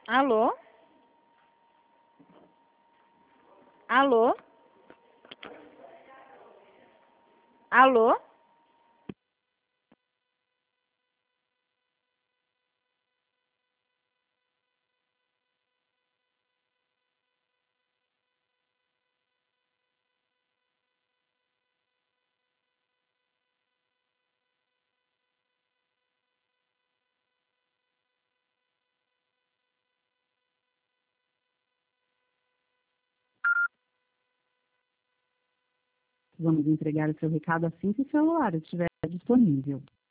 Alô? Alô? Alô? Vamos entregar o seu recado assim que o celular estiver disponível.